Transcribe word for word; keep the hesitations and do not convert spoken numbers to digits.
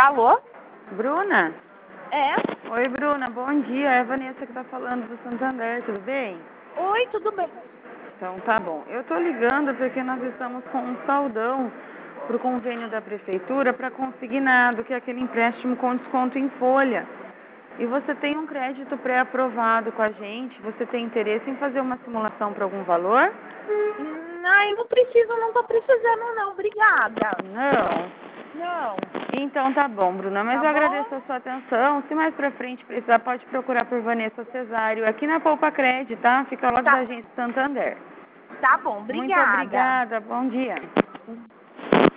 Alô? Bruna? É? Oi, Bruna, bom dia. É a Vanessa que tá falando do Santander, tudo bem? Oi, tudo bem? Então tá bom. Eu tô ligando porque nós estamos com um saldão pro convênio da prefeitura para consignado, que é aquele empréstimo com desconto em folha. E você tem um crédito pré-aprovado com a gente. Você tem interesse em fazer uma simulação para algum valor? Hum, ai, não preciso, não tô precisando não, obrigada. Não. Não. Então tá bom, Bruna, mas Tá eu bom? agradeço a sua atenção. Se mais pra frente precisar, pode procurar por Vanessa Cesário aqui na Poupa Cred, tá? Fica ao lado da Tá, agência Santander. tá bom, Muito obrigada. obrigada, bom dia.